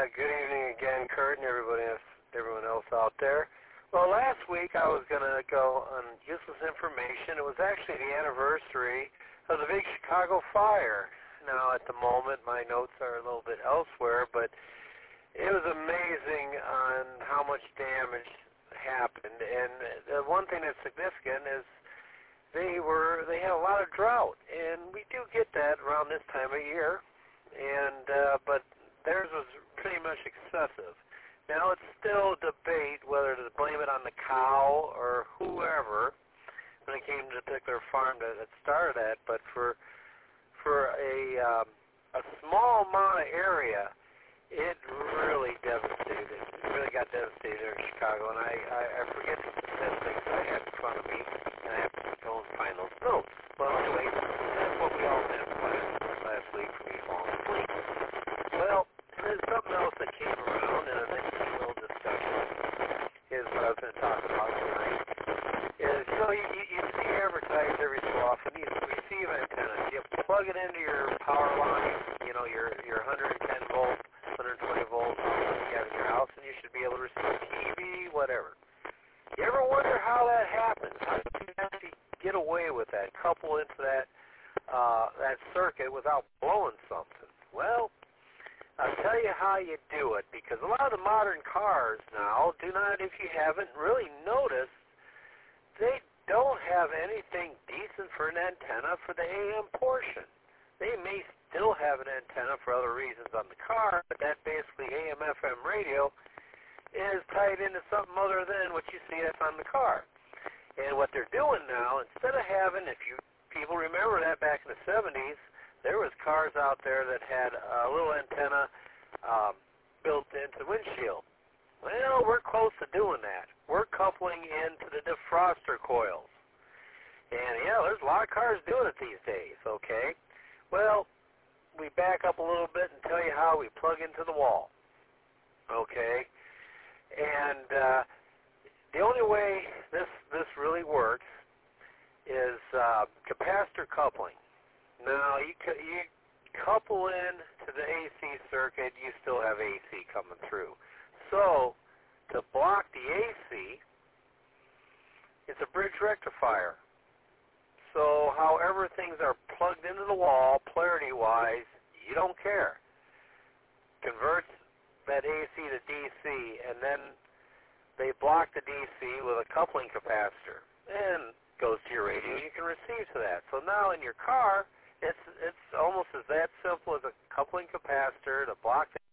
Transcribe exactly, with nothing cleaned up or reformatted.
good evening again, Kurt, and everybody else, everyone else out there. Well, last week I was going to go on useless information. It was actually the anniversary of the big Chicago fire. Now, at the moment, my notes are a little bit elsewhere, but it was amazing on how much damage happened. And the one thing that's significant is they were they had a lot of drought, and we do get that around this time of year. And uh, but theirs was pretty much excessive. Now, it's still a debate whether to blame it on the cow or whoever when it came to the particular farm that it started at. But for for a um, a small amount of area, it really devastated. It really got devastated here in Chicago, and I, I, I forget the statistics I had in front of me, and I have to go and find those notes. Well, anyway, that's what we all did last, last week for me falling asleep. Well, there's something else that came around, and an interesting little discussion is what I was going to talk about tonight. Is, you know, you, you, you see advertised every so often, these receive antennas. You plug it into your power line, you know, your, your one hundred ten volt, one hundred twenty volt outlet you have in your house, and you should be able to receive T V, whatever. You ever wonder how that happens? How do you actually get away with that, couple into that, uh, that circuit without blowing something? Well, I'll tell you how you do it, because a lot of the modern cars now do not, if you haven't really noticed, they don't have anything decent for an antenna for the A M portion. They may still have an antenna for other reasons on the car, but that basically A M F M radio is tied into something other than what you see that's on the car. And what they're doing now, instead of having, if you people remember that back in the seventies, there was cars out there that had a little antenna um, built into the windshield. Well, we're close to doing that. We're coupling into the defroster coils. And, yeah, there's a lot of cars doing it these days, okay? Well, we back up a little bit and tell you how we plug into the wall, okay? And uh, the only way this, this really works is uh, capacitor coupling. Now, you, you couple in to the A C circuit, you still have A C coming through. So, to block the A C, it's a bridge rectifier. So, however things are plugged into the wall, polarity-wise, you don't care. Converts that A C to D C, and then they block the D C with a coupling capacitor, and goes to your radio, and you can receive to that. So now in your car, it's it's almost as that simple as a coupling capacitor to block the